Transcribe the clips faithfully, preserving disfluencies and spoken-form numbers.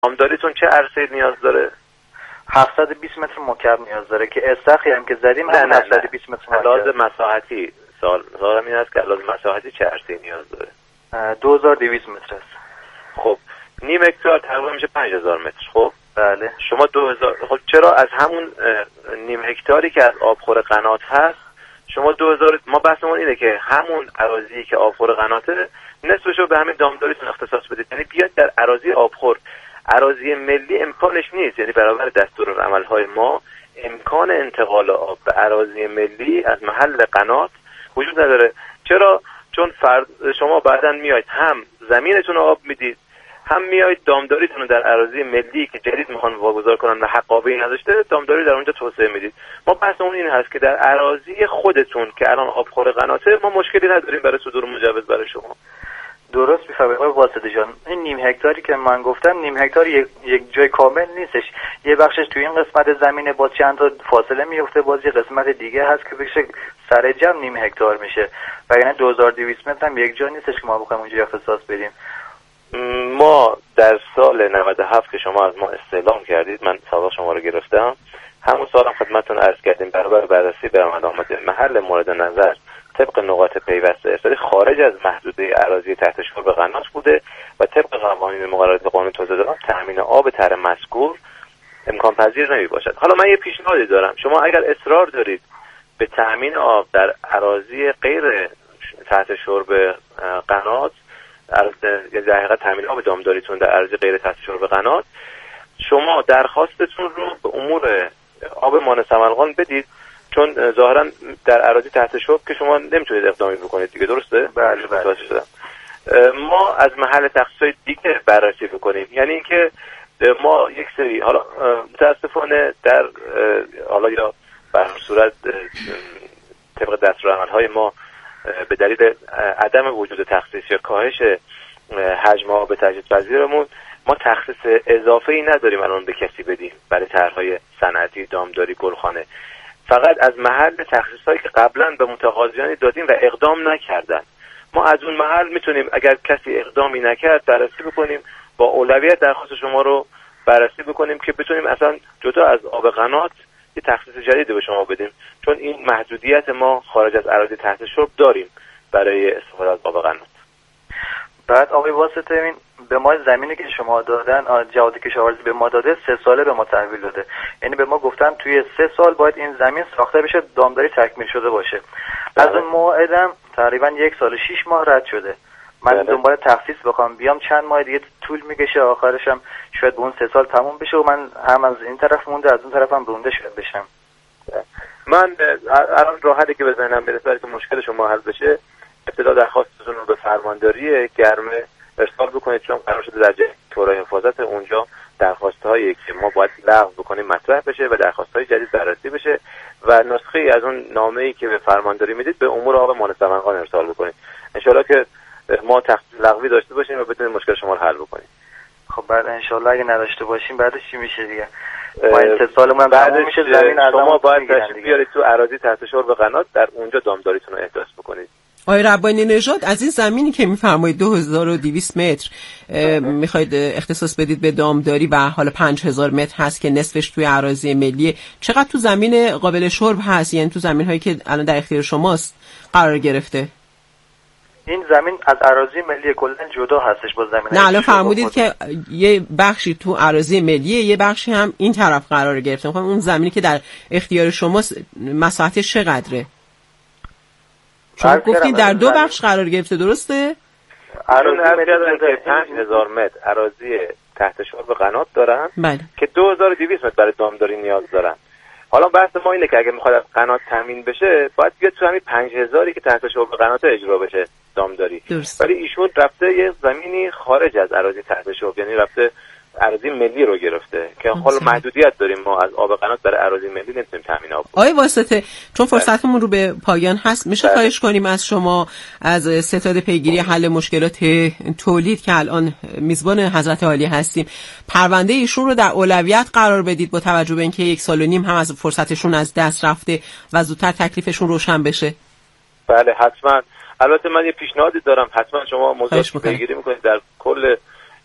دامداریتون چه عرصه‌ای نیاز داره؟ هفتصد و بیست متر مکعب نیاز داره که استخری هم که زدیم هم هفتصد و بیست متر مکعب. لازم مساحتی سال سوالم این است که لازم مساحتی چه عرصه‌ای نیاز داره؟ دو هزار و دویست متر است. خب نیم هکتار تقریبا میشه پنج هزار متر. خب بله. شما دو هزار، خب چرا از همون نیم هکتاری که از آبخور قنات هست شما دو هزار، ما بحثمون اینه که همون اراضی که آبخور قناته نصفشو به همین دامداریتون اختصاص بدید. یعنی بیاد در اراضی آبخور، اراضی ملی امکانش نیست، یعنی برابر دستورالعمل‌های ما امکان انتقال آب به اراضی ملی از محل قنات وجود نداره. چرا؟ چون فرد شما بعداً میاید هم زمینتون رو آب میدید، هم میاید دامداریتون رو در اراضی ملی که جدید میخوان واگذار کنن و حقابه‌ای نداشته دامداری در اونجا توسعه میدید. ما بحثمون این هست که در اراضی خودتون که الان آبخور قناته ما مشکلی نداریم برای صدور مجوز برای شما. درست میفهمید آقای واسطه جان. این نیم هکتاری که من گفتم نیم هکتار یک, یک جای کامل نیستش، یه بخشش توی این قسمت زمینه با چند تا فاصله میفته، باز یه قسمت دیگه هست که بشه سر جمع نیم هکتار میشه و یعنی دو هزار و دویست متر هم یک جا نیستش که ما بخوایم اونجا اختصاص بدیم. ما در سال نود و هفت که شما از ما استعلام کردید، من سابق شما رو گرفتم، همون سال هم خدمتتون عرض کردیم برابر بررسی برآمد آمده محل مورد نظر طبق نقاط پیوسته ارسالی خارج از محدوده اراضی تحت شرب قنات بوده و طبق قوانین مقررات قانون توسعه دادن تامین آب طرح مذکور امکان پذیر نمی باشد. حالا من یه پیشنهادی دارم، شما اگر اصرار دارید به تامین آب در اراضی غیر تحت شرب قنات، یا در حقیقت تامین آب دامداریتون در اراضی غیر تحت شرب قنات، شما درخواستتون رو به امور آب مان سمنگان بدید، چون ظاهرا در اراضی تحت شرب که شما نمیتونید اقدامی بکنید دیگه. درسته؟ بله بله. ما از محل تخصص دیگه بررسی بکنیم، یعنی اینکه ما یک سری حالا متاسفانه در حالا یا به صورت طبق دستورالعمل‌های ما به دلیل عدم وجود تخصیص یا کاهش حجم آب تجدیدپذیرمون ما تخصیص اضافه‌ای نداریم الان به کسی بدیم برای طرح‌های صنعتی، دامداری، گلخانه. فقط از محل تخصیص‌هایی که قبلا به متقاضیانی دادیم و اقدام نکردن، ما از اون محل میتونیم اگر کسی اقدامی نکرد بررسی بکنیم، با اولویت درخواست شما رو بررسی بکنیم که بتونیم اصلا جدا از آب قنات یه تخصیص جدید به شما بدیم، چون این محدودیت ما خارج از اراضی تحت شرب داریم برای استفاده از آب قنات. بعد آقای واسطه این به ما زمینی که شما دادن، جهاد کشاورزی به ما داده سه ساله به ما تحویل داده، یعنی به ما گفتن توی سه سال باید این زمین ساخته بشه، دامداری تکمیل شده باشه. از اون موعدم تقریبا یک سال و شیش ماه رد شده. من بله. دنبال تخصیص بخوام بیام چند ماه دیگه طول میکشه، آخرش هم شاید به اون سه سال تموم بشه و من هم از این طرف مونده از اون طرف هم رونده شده بشم. من الان راحتی که بزنم برسه که مشکل شما حل بشه، ابتدا درخواستتون رو به فرمانداری گرمه ارسال بکنید، چون قرار شده در طور حفاظت اونجا درخواست‌هایی که ما باید لغو بکنیم مطرح بشه و درخواست‌های جدید بررسی بشه و نسخه‌ای از اون نامه‌ای که به فرمانداری میدید به امور آب مان سمنگان ارسال بکنید. ان شاءالله که ما تخصیص لغوی داشته باشیم و بتونیم مشکل شما رو حل بکنیم. خب بعد ان شاءالله اگه نداشته باشیم بعدش چی میشه دیگه؟ ما اتصالمون بعدش میشه زمین از شما باید تشریف بیارید تو اراضی تحت شرب قنات، در اونجا دامداریتون رو احداث بکنید. آقای ربانی نژاد، از این زمینی که میفرمایید دو هزار و دویست متر میخواید اختصاص بدید به دامداری و حالا پنج هزار متر هست که نصفش توی اراضی ملی، چقدر تو زمین قابل شرب هست، یعنی تو زمین هایی که الان در اختیار شماست قرار گرفته؟ این زمین از اراضی ملی کلا جدا هستش با زمین. نه الان فرمودید که یه بخشی تو اراضی ملیه، یه بخشی هم این طرف قرار گرفته. میخوام اون زمینی که در اختیار شماست مساحتش چقدره؟ شما گفتید در دو بخش قرار گرفته، درسته؟ اراضی ملی که پنج هزار متر اراضی تحت شرب قنات دارن، بله. که دو هزار و دویست متر برای دامداری نیاز دارن. حالا بحث ما اینه که اگه میخواد از قنات تامین بشه باید بیاد تو همین پنج هزاری که تحت شرب قنات اجرا بشه دامداری. ولی ایشون رفته یه زمینی خارج از اراضی تحت شرب، یعنی رفته اراضی ملی رو گرفته که حالا محدودیت داریم ما از آب قنات برای اراضی ملی نمیتونیم تامین آب. آقای واسطه، چون فرصتمون رو به پایان هست میشه بله. خواهش کنیم از شما از ستاد پیگیری حل مشکلات تولید که الان میزبان حضرت عالی هستیم پرونده ایشون رو در اولویت قرار بدید با توجه به اینکه یک سال و نیم هم از فرصتشون از دست رفته و زودتر تکلیفشون روشن بشه. بله حتما. البته من یه پیشنهادی دارم، حتما شما موضوع پیگیری میکنید در کل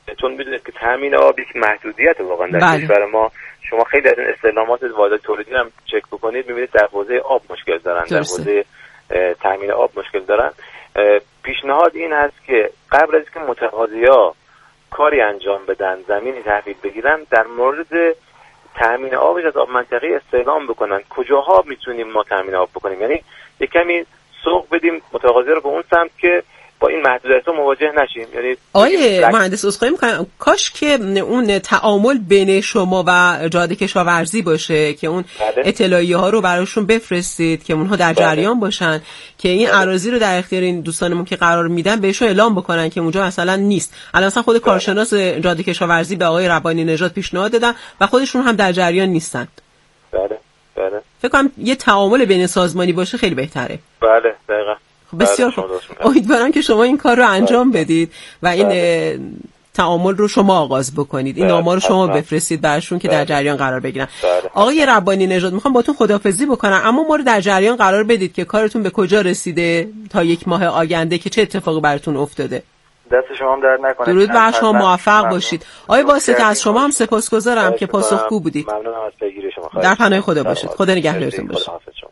چون میدونید که تامین آب یک محدودیت واقعا در بله. کشور ما. شما خیلی از این استعلامات واحد تولیدی هم چک بکنید میبینید در حوزه آب مشکل دارن، در حوزه تامین آب مشکل دارن. پیشنهاد این هست که قبل از اینکه متقاضی‌ها کاری انجام بدن، زمینی تحویل بگیرن، در مورد تامین آبش از آب منطقه‌ای استعلام بکنن کجاها میتونیم ما تامین آب بکنیم، یعنی یک کمی سوق بدیم متقاضی رو به اون سمت که با این محدودیت‌ها مواجه نشیم. یعنی آیه مهندس عذرخواهی می‌کنم، کاش که اون تعامل بین شما و جاده کشاورزی باشه که اون بله. اطلاعیه ها رو براشون بفرستید که اونها در جریان بله. باشن که این بله. اراضی رو در اختیار این دوستانمون که قرار میدن بهشون اعلام بکنن که اونجا مثلا نیست. الان مثلا خود بله. کارشناس جاده کشاورزی به آقای ربانی نژاد پیشنهاد دادن و خودشون هم در جریان نیستن. بله بله. فکر کنم یه تعامل بین سازمانی باشه خیلی بهتره. بله دقیقاً. بسیار خوب. امیدوارم که شما این کار رو انجام بدید و این بله. تعامل رو شما آغاز بکنید. این نامه رو شما بفرستید براشون که بله. در جریان قرار بگیرن. بله. آقای ربانی نژاد میخوام باتون خداحافظی بکنم، اما ما رو در جریان قرار بدید که کارتون به کجا رسیده تا یک ماه آینده، که چه اتفاقی براتون افتاده. دست شما هم درد نکنه. درود بر شما، موفق ممنون. باشید. آقای واسطه از شما هم سپاسگزارم که پاسخگو بودید. ممنونم از پیگیری شما. در پناه خدا باشید. خدا نگهدارتون باشه.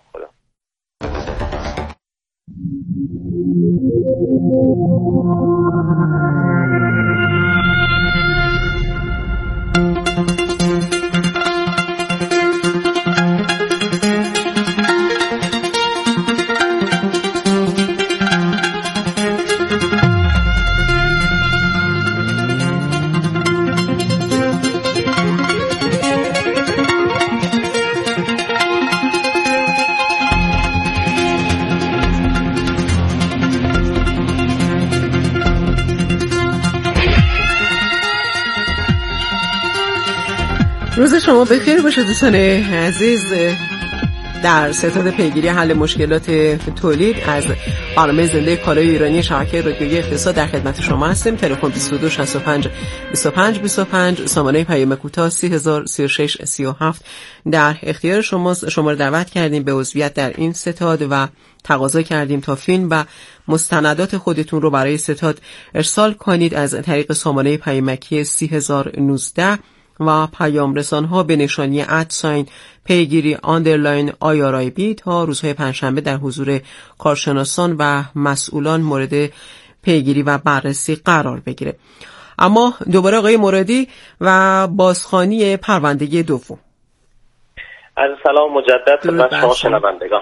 روز شما بخیر باشه دوستان عزیز. در ستاد پیگیری حل مشکلات تولید از برنامه زنده کالای ایرانی شبکه رادیویی اقتصاد در خدمت شما هستیم. تلفن بیست و دو شصت و پنج بیست و پنج بیست و پنج، سامانه پیام کوتاه سی هزار سی و شش سی و هفت در اختیار شماست. شما رو دعوت کردیم به عضویت در این ستاد و تقاضا کردیم تا فیلم و مستندات خودتون رو برای ستاد ارسال کنید از طریق سامانه پیامکی سی هزار و نوزده و پیام رسان ها به نشانی ادساین پیگیری آندرلاین آیارای بی تا روزهای پنجشنبه در حضور کارشناسان و مسئولان مورد پیگیری و بررسی قرار بگیره. اما دوباره آقای مرادی و بازخوانی پرونده دوم. عرض سلام مجدد خدمت شما شنوندگان.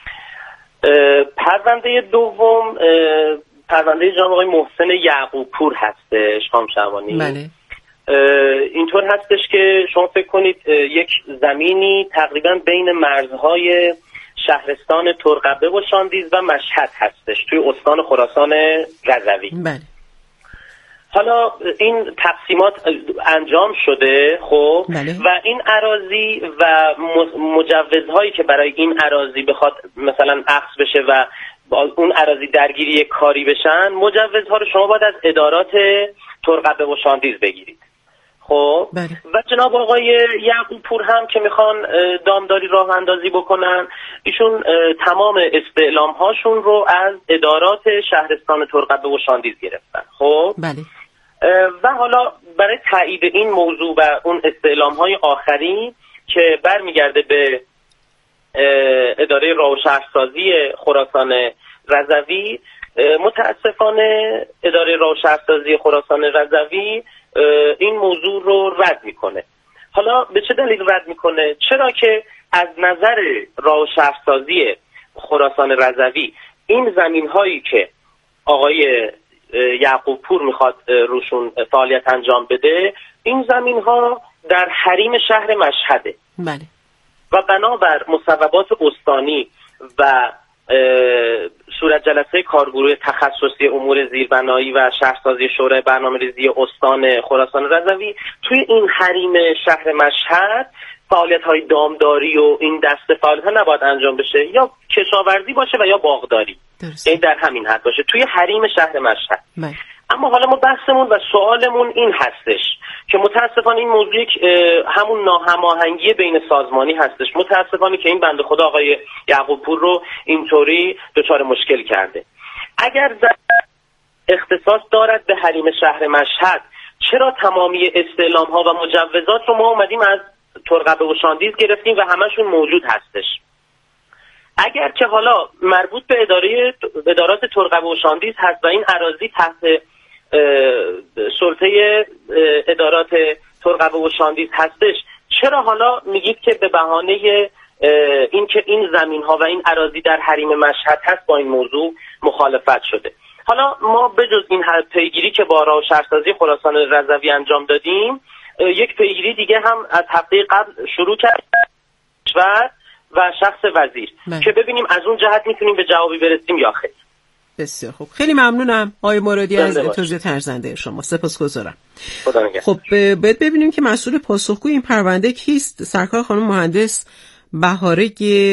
پرونده دوم پرونده جناب آقای محسن یعقوب پور هستش خانم شعبانی. بله. اینطور هستش که شما فکر کنید یک زمینی تقریبا بین مرزهای شهرستان ترقبه و شاندیز و مشهد هستش توی استان خراسان رضوی. بله. حالا این تقسیمات انجام شده خب بله. و این اراضی و مجوزهایی که برای این اراضی بخواد مثلا اخذ بشه و اون اراضی درگیری کاری بشن، مجوزها رو شما باید از ادارات ترقبه و شاندیز بگیرید. خب بله. و جناب آقای یعقوب پور هم که میخوان دامداری راه اندازی بکنن، ایشون تمام استعلام هاشون رو از ادارات شهرستان ترقبه و شاندیز گرفتن. خب بله. و حالا برای تایید این موضوع و اون استعلام های آخری که برمیگرده به اداره راه و شهرسازی خراسان رضوی، متاسفانه اداره راه و شهرسازی خراسان رضوی این موضوع رو رد میکنه. حالا به چه دلیل رد میکنه؟ چرا که از نظر راه و شهرسازی خراسان رضوی این زمین هایی که آقای یعقوب پور میخواد روشون فعالیت انجام بده، این زمین ها در حریم شهر مشهده. بله. و بنابر مصوبات استانی و صورت جلسه کارگروه تخصصی امور زیربنایی و شهرسازی شورای برنامه‌ریزی استان خراسان رضوی توی این حریم شهر مشهد فعالیت های دامداری و این دسته فعالیت ها نباید انجام بشه، یا کشاورزی باشه و یا باغداری، این در همین حد باشه توی حریم شهر مشهد. بله. اما حالا ما بحثمون و سوالمون این هستش که متاسفانه این موضوع یک همون ناهماهنگی بین سازمانی هستش. متاسفانه که این بنده خدا آقای یعقوب پور رو اینطوری دچار مشکل کرده. اگر در اختصاص دارد به حریم شهر مشهد چرا تمامی استعلام ها و مجوزات رو ما اومدیم از ترقبه و شاندیز گرفتیم و همشون موجود هستش؟ اگر که حالا مربوط به اداره ادارات ترقبه و شاندیز هست و این اراضی تحت سلطه ادارات ترقبه و شاندیز هستش، چرا حالا میگید که به بهانه این که این زمین ها و این اراضی در حریم مشهد هست با این موضوع مخالفت شده؟ حالا ما بجز این پیگیری که با راه و شهرسازی خراسان رضوی انجام دادیم، یک پیگیری دیگه هم از هفته قبل شروع کرد و و شخص وزیر من. که ببینیم از اون جهت میتونیم به جوابی برسیم یا خیر. بسیار خوب، خیلی ممنونم آقای مرادی از توضیح ارزنده شما، سپاسگزارم. خب باید ببینیم که مسئول پاسخگوی این پرونده کیست. سرکار خانم مهندس بهاره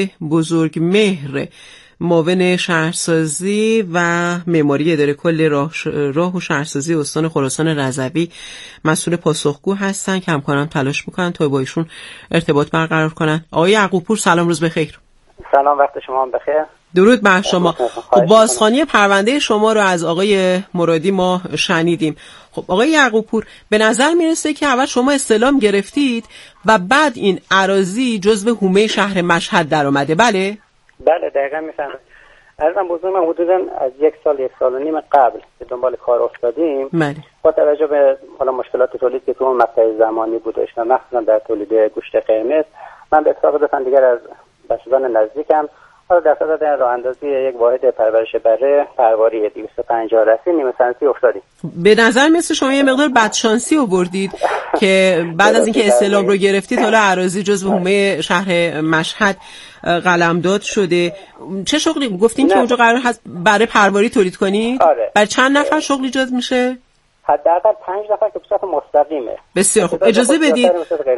بزرگمهر، معاون شهرسازی و معماری اداره کل راه, راه و شهرسازی استان خراسان رضوی، مسئول پاسخگو هستن که همکاران تلاش میکنن تا با ایشون ارتباط برقرار کنن. آقای یعقوبپور سلام، روز بخیر. سلام، وقت شما هم بخیر. درود بر شما. خب بازخوانی پرونده شما رو از آقای مرادی ما شنیدیم. خب آقای یعقوبپور، به نظر میرسه که اول شما استعلام گرفتید و بعد این اراضی جزو حومه شهر مشهد در اومده، بله؟ بله دقیقا میفهمم. عرضم بزرگ من حدودا از یک سال یک سال و نیم قبل به دنبال کار افتادیم. بله. با توجه به حالا مشکلات تولید که تو اون مقطع زمانی بودش و مخصوصا در تولید گوشت قرمز، من به اتفاق دو دیگر از بچگان نزدیکم حالا در صدد راه اندازی یک واحد پرورش بره پرواری دویست و پنجاه رسی نیمه سنتی افتادیم. به نظر مثل شما یه مقدار بدشانسی آوردید که بعد از اینکه استعلام رو گرفتید حالا اراضی جزو حومه شهر مشهد قلمداد شده. چه شغلی گفتین که اونجا قرار هست برای پرواری تولید کنید؟ آره. برای چند نفر شغل ایجاد میشه؟ حداقل پنج نفر که به صورت مستقیمه. بسیار خوب، اجازه بدید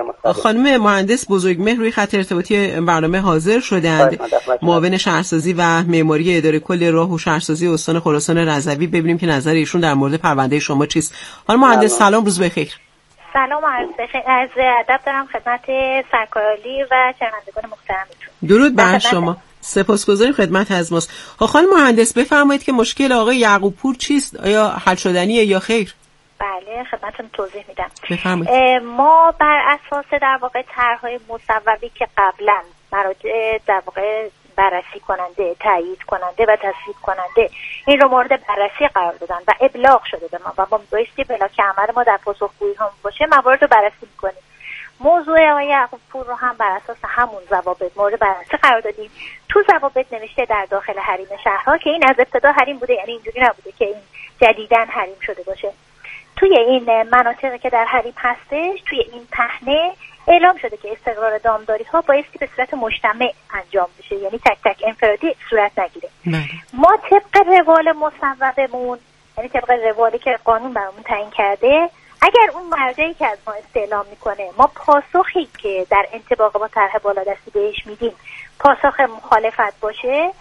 خانم مهندس بزرگمهر روی خط ارتباطی برنامه حاضر شدند، معاون شهرسازی و معماری اداره کل راه و شهرسازی استان خراسان رضوی، ببینیم که نظر ایشون در مورد پرونده شما چیست. خانم مهندس سلام، روز بخیر. سلام، عرض بخیر، از ادب دارم خدمت سرکارعالی و شنوندگان محترمتون. درود بر شما، سپاسگزاریم خدمت از ماست. خانم مهندس بفرمایید که مشکل آقای یعقوبپور چیست؟ آیا حل شدنیه یا خیر؟ بله خدمتتون توضیح میدم. بفرمایید. ما بر اساس در واقع طرح‌های مصوبی که قبلا مراجع در واقع بررسی کننده، تایید کننده و تصویب کننده این رو مورد بررسی قرار دادن و ابلاغ شده به ما و ما بایستی بلاک عمل ما در پاسخگویی هم باشه موارد رو بررسی میکنیم. موضوع آقای یعقوبپور رو هم بر اساس همون ضوابط مورد بررسی قرار دادیم. تو ضوابط نوشته در داخل حریم شهرها که این از ابتدا حریم بوده، یعنی اینجوری نبوده که این جدیداً حریم شده باشه. توی این مناطقی که در حریم هستش، توی این پهنه اعلام شده که استقرار دامداری ها بایستی به صورت مجتمع انجام بشه، یعنی تک تک انفرادی صورت نگیره. ما طبق روال مصوبمون، یعنی طبق روالی که قانون برامون تعیین کرده، اگر اون مرجعی که از ما استعلام میکنه ما پاسخی که در انطباق با طرح بالادستی بهش میدیم پاسخ مخالفت باشه،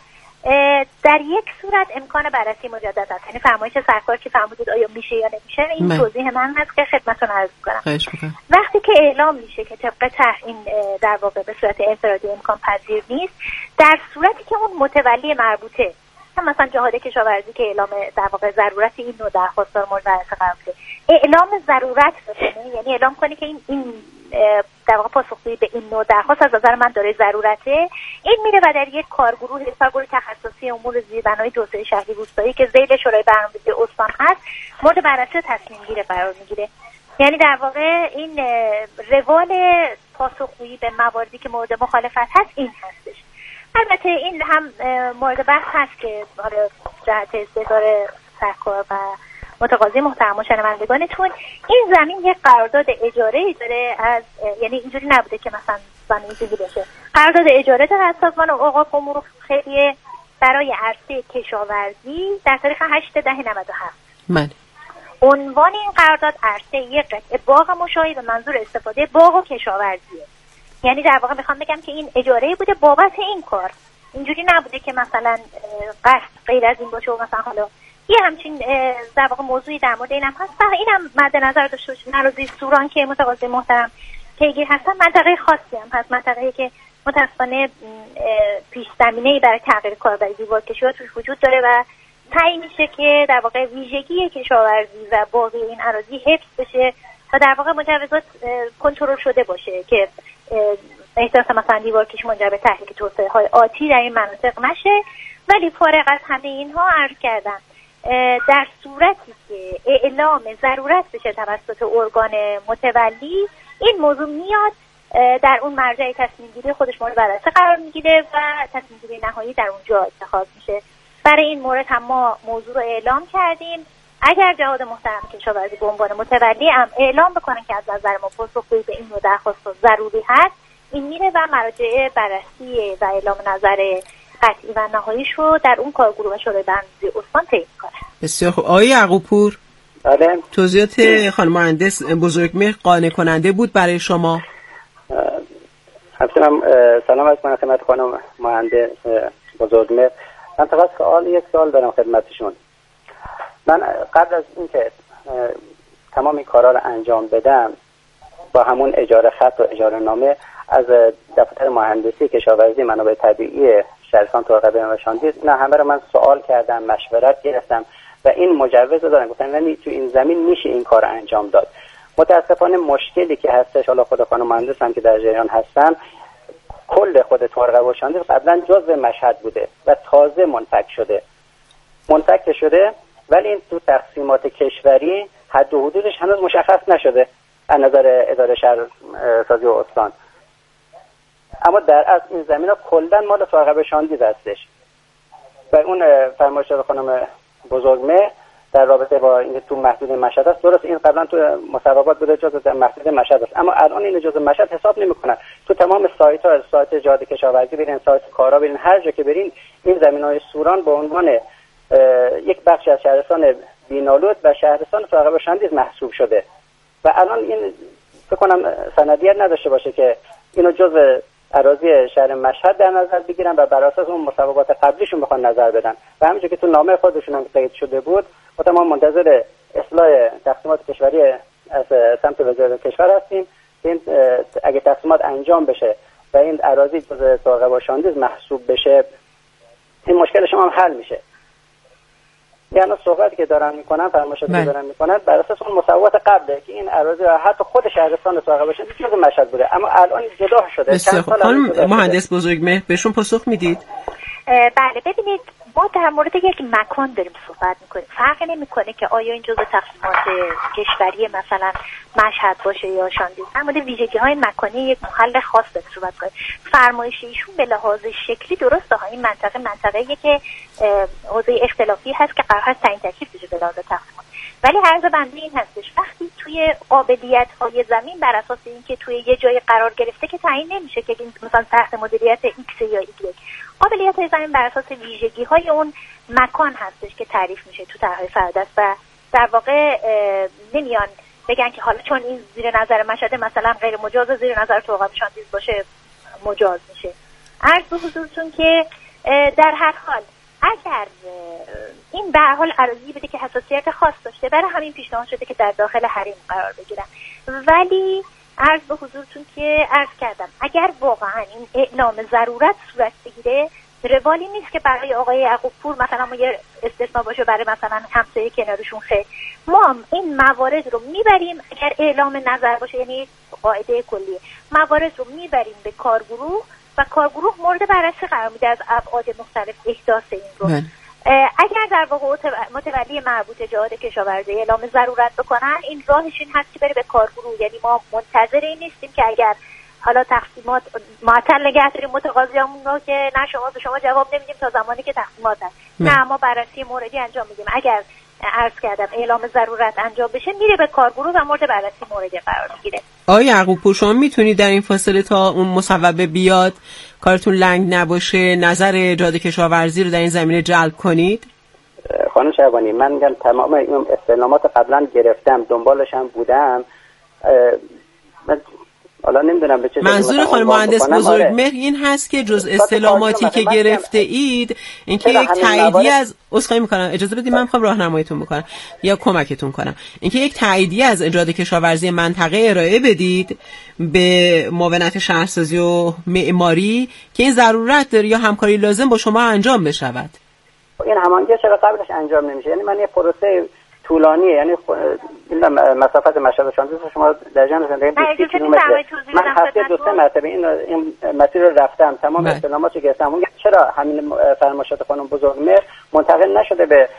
در یک صورت امکان بررسی مجدد است. یعنی فرمایش سرکار که فرمودید آیا میشه یا نمیشه، این من. توضیح من هست که خدمتتون عرض می‌کنم. وقتی که اعلام میشه که طبق طرح این در واقع به صورت انفرادی امکان پذیر نیست، در صورتی که اون متولی مربوطه، مثلا جهاد کشاورزی که اعلام در واقع ضرورت این نوع درخواست‌ها مورد بررسی قرار بده، اعلام ضرورت بکنه، یعنی اعلام کنه که این این در واقع پاسخگویی به این نوع درخواست از نظر من داره ضرورته، این میره و در یک کارگروه کارگروه تخصصی امور زیربنای توسعه شهری روستایی که ذیل شورای برنامه‌ریزی استان هست مورد بررسی تصمیم گیری قرار میگیره. یعنی در واقع این روال پاسخگویی به مواردی که مورد مخالفت هست این هستش. البته این هم مورد بحث هست که برای جهت استدار سرکار و متقاضی محترم و شنوندگانتون، این زمین یک قرارداد اجاره‌ای داره از، یعنی اینجوری نبوده که مثلا زمین چیزی باشه، قرارداد اجاره داره از سازمان اوقاف امور خیریه برای عرصه کشاورزی در تاریخ هشت ده نود و هفت. من عنوان این قرارداد عرصه یک قطعه باغ مشاهی به منظور استفاده باغ و کشاورزیه. یعنی در واقع میخوام بگم که این اجاره‌ای بوده بابت این کار، اینجوری نبوده که مثلا قصد غیر از این باشه و مثلا حالا یه همچین در واقع موضوعی در مورد اینم هست. اینم مد نظر داشته باشید. نروزی سوران که متقاضی محترم پیگیر هستن منطقه خاصی هم هست، منطقه‌ای که متأسفانه پیش زمینه‌ای برای تغییر کاربری دیوارکشی‌ها توش وجود داره و تعیین میشه که در واقع ویژگی کشاورزی و باقی این اراضی حفظ بشه و در واقع مجوزات کنترل شده باشه که احداث مثلا دیوارکشی منجر به تهلیک توسعه های آتی در این مناطق نشه. ولی فارغ از همه اینها عرض کردم در صورتی که اعلام ضرورت بشه توسط ارگان متولی، این موضوع میاد در اون مرجع تصمیم گیری خودش مورد بررسی قرار میگیره و تصمیم گیری نهایی در اونجا اتخاذ میشه. برای این مورد هم ما موضوع رو اعلام کردیم. اگر جهاد محترم کشاورزی به عنوان متولی هم اعلام بکنن که از نظر ما پاسخگویی به این نوع درخواست ضروری هست، این میره و مراجع بررسی و اعلام نظر قطعی و نهاییش رو در اون کارگروه و شورای برنامه‌ریزی استان طی می‌کنه. بسیار خوب. آقای یعقوب‌پور، بله. توضیحات خانم مهندس بزرگمهر قانع کننده بود برای شما؟ همچنین سلام از من خدمت خانم مهندس بزرگمهر. من فقط سوال یک سوال دارم خدمتشون. من قبل از اینکه تمام این کارا رو انجام بدم با همون اجاره خط و اجاره نامه از دفتر مهندسی کشاورزی منابع طبیعی شهرستان ترقبه و شاندیز، نه همه رو من سوال کردم، مشورت گرفتم و این مجوز رو دارن، گفتن یعنی تو این زمین میشه این کار انجام داد. متاسفانه مشکلی که هستش، حالا خود خانم مهندس هم که در جریان هستن، کل خود ترقبه و شاندیز قبلا جزء مشهد بوده و تازه منفک شده منفک شده ولی این تو تقسیمات کشوری حد و حدودش هنوز مشخص نشده از نظر اداره شهر سازی و استان. اما در از این زمین ها کلن مال ترقبه شاندیز هستش و اون فرمایش خانم بزرگمهر در رابطه با این تو محدود مشهد است. درست این قبلا تو مصوبات بوده جزء محدود مشهد است، اما الان این جزء مشهد حساب نمیکنن. تو تمام سایت ها، سایت جاده کشاورزی برین، سایت کارا برین، هر جا که برین این زمین‌های سوران به عنوان یک بخش از شهرستان بینالود و شهرستان ترقبه شاندیز محسوب شده و الان این فکر کنم سندیت نداشته باشه که اینو جزء اراضی شهر مشهد در نظر بگیرن و بر اساس اون مصوبات قبلیشون بخوان نظر بدن و همینجوری که تو نامه خودشون هم تایید شده بود، ما منتظر اصلاح تقسیمات کشوری از سمت وزارت کشور هستیم که این اگه تقسیمات انجام بشه و این اراضی جزء ترقبه و شاندیز محسوب بشه، این مشکل شما هم حل میشه. یعنی صحبتی که دارن میکنن، فرمایشاتی که دارن میکنن بر اساس اون مصوبات قبله که این اراضی حتی خود شهرستان ترقبه شاندیز جزء مشهد بوده، اما الان جدا شده. چند سال خانم مهندس بزرگمهر بهشون پاسخ میدید؟ بله، ببینید ما در مورد یک مکان داریم صحبت میکنیم. فرقی نمیکنه که آیا این جزء تقسیمات کشوری مثلا مشهد باشه یا شاندیز. در مورد ویژگی های مکانی یک محل خاص داریم صحبت کنیم. فرمایش ایشون به لحاظ شکلی درسته ها، این منطقه منطقه‌ایه که حوزه اختلافی هست که قرار هست تعیین تکلیف بشه به لحاظ تقسیمات. ولی عرض بنده این هستش وقتی توی قابلیت های زمین بر اساس اینکه توی یه جای قرار گرفته که تعیین نمیشه که مثلا تحت مدیریت ایکس یا ایگرگ، قابلیت های زمین بر اساس ویژگی های اون مکان هستش که تعریف میشه تو طرح‌های فرادست و در واقع نمیان بگن که حالا چون این زیر نظر مشهد مثلا غیر مجاز، زیر نظر ترقبه شاندیز باشه مجاز میشه. عرض به حضورتون که در هر حال اگر این به هر حال اراضی بده که حساسیت خاص داشته، برای همین پیشنهاد شده که در داخل حریم قرار بگیرن. ولی عرض به حضورتون که عرض کردم اگر واقعا این اعلام ضرورت صورت بگیره، روالی نیست که برای آقای یعقوب‌پور مثلا ما یه استثنا باشه برای مثلا همسایه کنارشون. خیر، ما این موارد رو میبریم اگر اعلام نظر باشه، یعنی قاعده کلی موارد رو میبریم به کارگروه و کارگروه مورد بررسی قرار میده از ابعاد مختلف احداث این رو. اگر در واقع متولی مربوط جهاد کشاورزی اعلام ضرورت بکنن، این راهش این هست که بره به کارگروه. یعنی ما منتظر این نیستیم که اگر حالا تقسیمات معطل نگه داریم متقاضیامون رو که نه شما به شما جواب نمیدیم تا زمانی که تقسیمات هست. نه، ما بررسی موردی انجام میدیم. اگر عرض کردم اعلام ضرورت انجام بشه، میره به کارگروه و مورد بررسی موردی قرار میگیره. آقای یعقوب‌پور، شما میتونید در این فاصله تا اون مصوبه بیاد کارتون لنگ نباشه نظر جهاد کشاورزی رو در این زمینه جلب کنید؟ خانم شعبانی، من میگم تمام این استعلامات قبلا گرفتم، دنبالش هم بودم. من حالا نمیدونم به چه منظور خانم مهندس بزرگمهر این هست که جز استعلاماتی که گرفته اید اینکه یک تاییدیه از اسخای میکنم اجازه بدید من میخوام راهنماییتون بکنم یا کمکتون کنم، اینکه یک تاییدیه از جهاد کشاورزی منطقه ارائه بدید به معاونت شهرسازی و معماری که این ضرورت داره یا همکاری لازم با شما انجام بشود. این هماهنگی چرا قبلش انجام نمیشه؟ یعنی من یه پروسه طولانیه، یعنی این مسافت مشهد شانزده شما در جان زندگی بیست کیلومتر، من هفته دو سه مرتبه این این مسیر رو رفتم، تمام اطلاعاتو گرفتم. اون چرا همین فرمایشات خانم بزرگمهر منتقل نشده به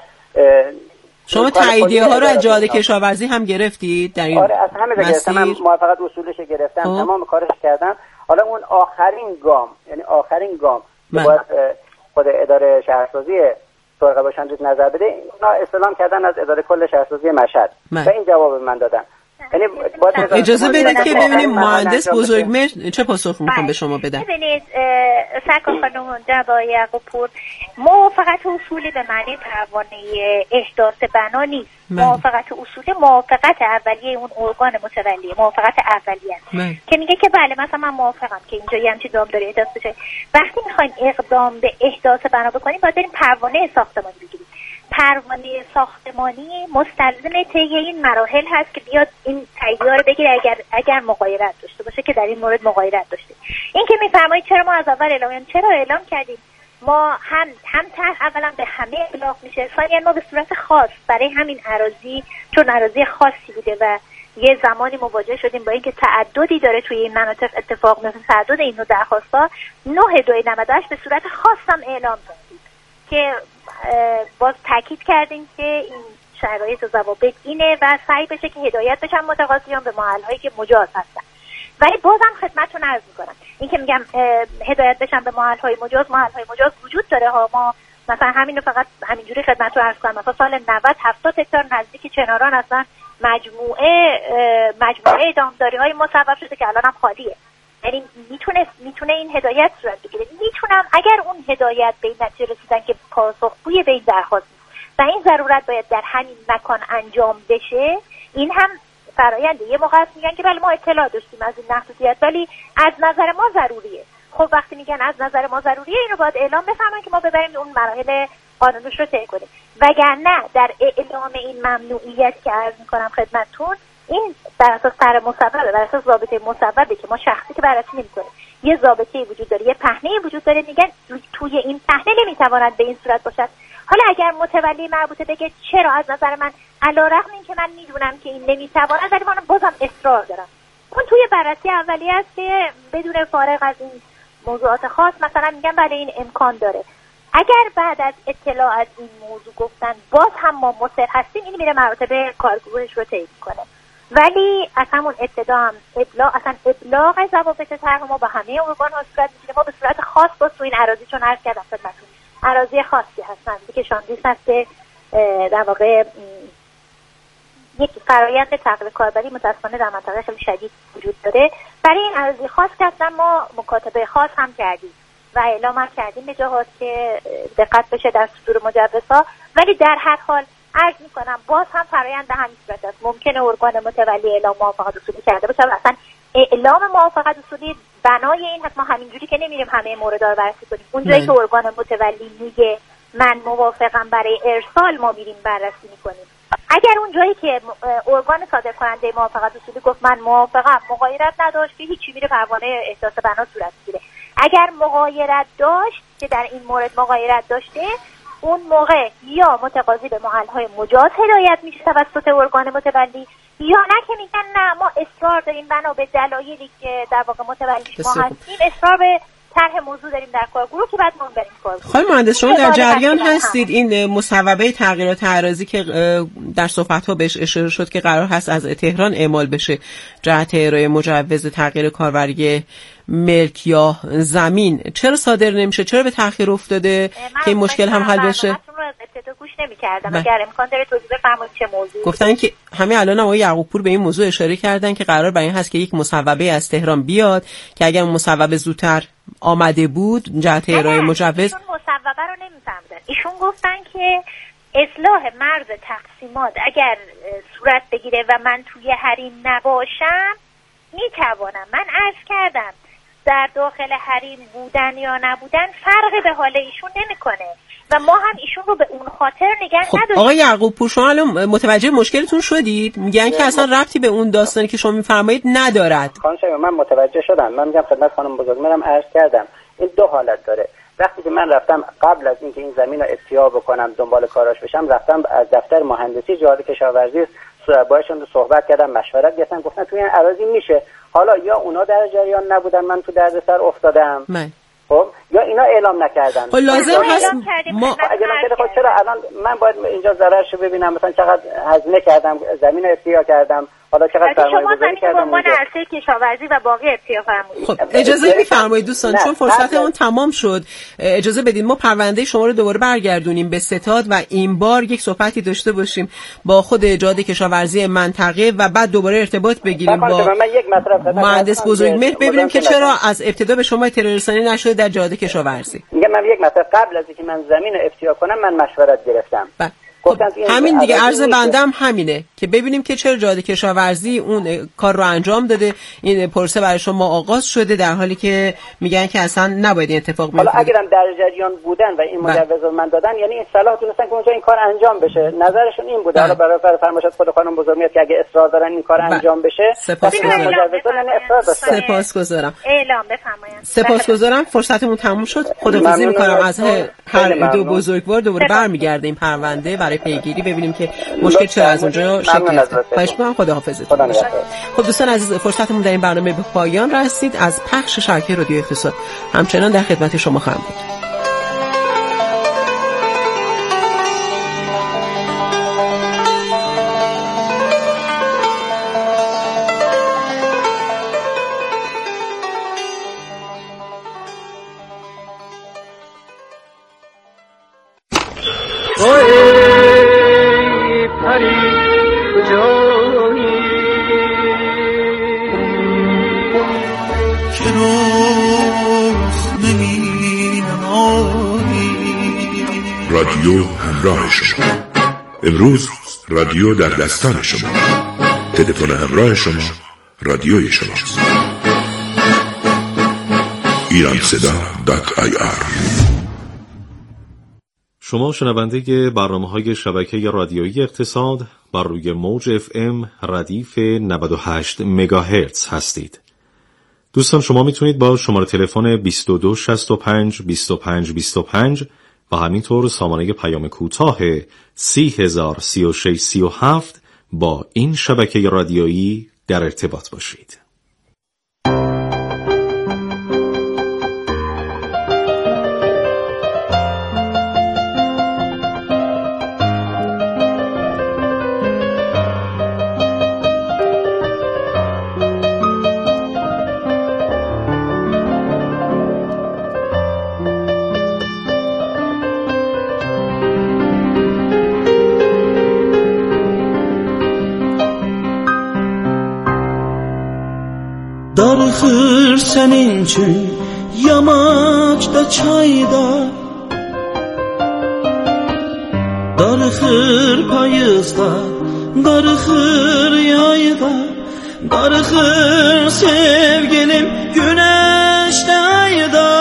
شما؟ تاییدیه ها رو از جهاد کشاورزی هم گرفتید در این؟ آره از همه جا گرفتم، من موافقت اصولش گرفتم، آه. تمام کارش کردم. حالا اون آخرین گام، یعنی آخرین گام که باید خود اداره شهرسازی سرقه باشندید نظر بده، اونا استلام کردن از اداره کل شهرسازی مشهد و این جواب من دادن. یعنی اجازه بدید که ببینیم مهندس بزرگمهر چه پاسخ میخوام به شما بدم. ببینید سرکار خانم جناب آقای یعقوبپور، موافقت اصولی به معنی پروانه احداث بنا نیست. موافقت اصولی موافقت اولیه اون ارگان متولی، موافقت اولیه که میگه که بله مثلا من موافقم که اینجا یه همچین دامداری احداث بشه. وقتی میخواین اقدام به احداث بنا بکنیم باید بریم پروانه ساختمانی بگیریم. پروانه ساختمانی مستلزم طی این مراحل هست که بیاد این تاییدیه رو بگیره اگر اگر مغایرت داشته باشه، که در این مورد مغایرت داشته. این که میفرمایید چرا ما از اول اعلام چرا اعلام کردیم؟ ما هم هم طرح اولا به همه ابلاغ میشه، ثانیا ما به صورت خاص برای همین اراضی، چون اراضی خاصی بوده و یه زمانی مواجه شدیم با اینکه تعددی داره توی این مناطق اتفاق میفته، تعدد این نوع درخواست‌ها، نه دو نود و هشت به صورت خاص هم اعلام کردیم که باز تاکید کردیم که این شرایط و ضوابط اینه و سعی بشه که هدایت بشن متقاضیان به محل‌هایی که مجاز هستن. ولی بازم خدمتتون عرض می‌کنم این که میگم هدایت بشن به محل‌های مجاز، محل‌های مجاز وجود داره ها. ما مثلا همینو فقط همینجوری خدمتتون عرض کنم، مثلا سال نود هفتاد هکتار نزدیک چناران اصلا مجموعه مجموعه دامداری‌های مصوب شده که الان هم خالیه. یعنی میتونه میتونه این هدایت صورت بگیره. میتونم اگر اون هدایت به این نتیجه رسیدن که پاسخگوی به این درخواست و این ضرورت باید در همین مکان انجام بشه، این هم فراینده. یه موقع میگن که بله ما اطلاع داشتیم از این محدودیت ولی از نظر ما ضروریه. خب وقتی میگن از نظر ما ضروریه، اینو باید اعلام بفرمایید که ما ببریم اون مراحل قانونیش رو طی کنیم. وگرنه در اعلام این ممنوعیت که عرض میکنم خدمتتون، این بر اساس طرح مصوبه، بر اساس ضابطه مصوبه که ما شخصی که بررسی نمی‌کنیم، یه ضابطه وجود داره، یه پهنه وجود داره، میگن توی این پهنه نمیتواند به این صورت باشد. حالا اگر متولی مربوطه بگه چرا از نظر من علیرغم اینکه من میدونم که این نمیتواند ولی من بازم اصرار دارم، اون توی بررسی اولیه است که بدون فارغ از این موضوعات خاص مثلا میگن بله این امکان داره. اگر بعد از اطلاع از این موضوع گفتن باز هم ما مصر هستیم، این میره مراتب کارگروهش رو طی کنه. ولی از همون ابتدا هم ابلاغ اصلا ابلاغ ضوابط طرح ما با همه ارگان ها صورت میگیره. ما به صورت خاص با تو این اراضی، چون عرض کردم خدمتتون اراضی خاصی هستن که شانزده هسته در واقع یک فرایند تقلیل کاربری متاسفانه در منطقه خیلی شدید وجود داره. برای این اراضی خاص که اصلا ما مکاتبه خاص هم کردیم و اعلام هم کردیم به جهات که دقت بشه در صدور مجوزها. ولی در هر حال عرض میکنم باز هم فرایند به همین صورت است. ممکنه ارگان متولی اعلام موافقت اصولی کرده باشه، اصلا اعلام موافقت اصولی بنای این هست ما همینجوری که نمیریم همه موردها رو بررسی کنیم. اونجایی که ارگان متولی میگه من موافقم برای ارسال، ما میریم بررسی میکنیم. اگر اون جایی که ارگان صادر کننده موافقت اصولی گفت من موافقم، مغایرت نداشت، که هیچی، میره پروانه احداث بنا صورت میگیره. اگر مغایرت داشت که در این مورد مغایرت داشته، اون موقع یا متقاضی به محل‌های مجاز هدایت میشه توسط ارگان متولی، یا نه که میگن نه ما اصرار داریم بنا به دلایلی که در واقع متولیش ما هستیم، اصرار به طرح موضوع داریم در کارگروه که بعد ما بریم کارگروه. خانم مهندس شما در جریان هستید این مصوبه تغییرات اراضی که در صحبت‌ها بهش اشاره شد که قرار هست از تهران اعمال بشه جهت ارائه مجوز تغییر کاربری ملک یا زمین، چرا صادر نمیشه؟ چرا به تأخیر افتاده که این مشکل هم حل بشه؟ ابتدا گوش نمی‌کردم. اگر امکان داره توضیح بفرمایید چه موضوعی. گفتن که همین الان آقای یعقوبپور به این موضوع اشاره کردن که قرار بر این هست که یک مصوبه از تهران بیاد که اگر مصوبه زودتر آمده بود جهت ارائه مجوز. ایشون مصوبه رو نمی‌فهمیدن. ایشون گفتن که اصلاح مرز تقسیمات اگر صورت بگیره و من توی حریم نباشم میتوانم. من عرض کردم در داخل حریم بودن یا نبودن فرقی به حال ایشون نمیکنه و ما هم ایشون رو به اون خاطر نگه خب نداشتیم. آقای یعقوبپور شما الان متوجه مشکلتون شدید؟ میگن که اصلا ربطی به اون داستانی که شما میفرمایید ندارد. خانم شما من متوجه شدم. من میگم خدمت خانم بزرگمهرم عرض کردم این دو حالت داره. وقتی که من رفتم قبل از اینکه این زمین رو افتیاح بکنم دنبال کاراش بشم، رفتم از دفتر مهندسی جهاد کشاورزی باشون صحبت کردم، مشورت گرفتم، گفتن توی این اراضی میشه. حالا یا اونا در جریان نبودن من تو دردسر افتادم، خب یا اینا اعلام نکردن. خب لازم هست ما اگه من خب چرا الان من باید اینجا ضررشو ببینم؟ مثلا چقدر هزینه کردم، زمین افتیاح کردم، حالا چقدر سرمایه‌گذاری کردم شما در عرصه کشاورزی و باقی افتیاح فرمودید. خب اجازه می‌فرمایید دوستان، چون فرصتمون تمام شد اجازه بدید ما پرونده شما رو دوباره برگردونیم به ستاد و این بار یک صحبتی داشته باشیم با خود جهاد کشاورزی منطقه و بعد دوباره ارتباط بگیریم با مهندس بزرگمهر ببینیم که چرا از ابتدا به شما اطلاع رسانی نشده در جهاد کشاورزی. میگم من یک مطلب قبل از اینکه من زمین افتیاح کنم من مشورت گرفتم. خب همین دیگه، عرض بندم همینه که ببینیم که چرا جهاد کشاورزی اون کار رو انجام داده، این پروسه برای شما آغاز شده در حالی که میگن که اصلا نباید این اتفاق بیفته. حالا اگرم در جریان بودن و این مجوز رو من دادن، یعنی این صلاح دونستن که اونجا این کار انجام بشه، نظرشون این بوده. حالا برای فرمایشات خود خانم بزرگمهر که اگه اصرار دارن این کار انجام بشه، سپاسگزارم. اعلام بفرمایید. سپاسگزارم. فرصتمون تموم شد. خداحافظی می‌کنم از هر دو بزرگوار. دوباره برمیگردیم پرونده برای پیگیری ببینیم که مشکل چرا از اونجا شکل گرفته. خواهش می‌کنم خداحافظتون باشه. خب دوستان عزیز، فرصتمون در این برنامه به پایان رسید. از پخش شبکه رادیو اقتصاد همچنان در خدمت شما خواهم بود. رادیو همراه شما. امروز رادیو در دستان شما. تلفن همراه شما رادیوی شماست. ایران صدا دات آی آر. شما شنونده برنامه‌های شبکه رادیویی اقتصاد بر روی موج اف ام ردیف نود و هشت مگاهرتز هستید. دوستان شما میتونید با شماره تلفن بیست و دو شصت و پنج بیست و پنج بیست و پنج و همینطور سامانه پیام کوتاه سی هزار سی و شش سی و هفت با این شبکه رادیویی در ارتباط باشید. Darıxır sənin üçün yamacda çayda, darıxır payızda, darıxır yayda, darıxır sevgilim güneşdə ayda.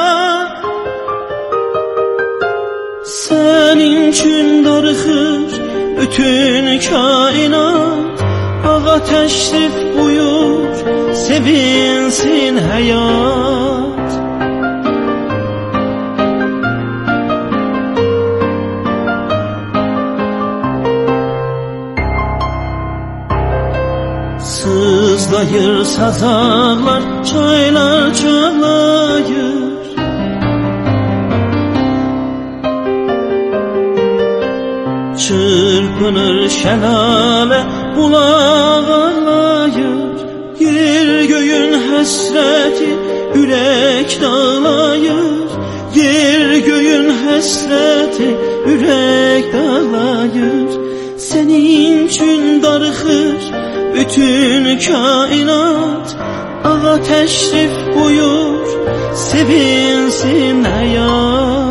Sənin üçün darıxır bütün kainat, ağa təşrif buyur sevinsin hayat. Sızlayır sazaqlar, çaylar çalayır, çırpınır şelale bulaq ağlayır. Yer göğün həsrəti ürək dağlayır, yer göğün həsrəti ürək dağlayır. Sənin üçün darıxır bütün kainat, ağa təşrif buyur sevinsin həyat.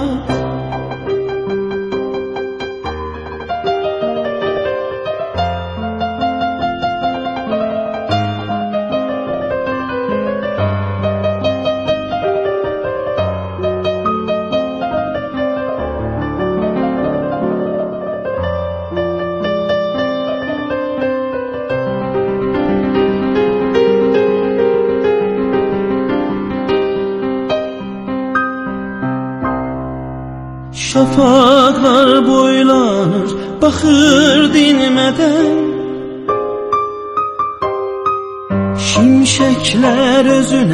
şafaqlar boylanır, baxır dinmədən. Şimşəklər özünə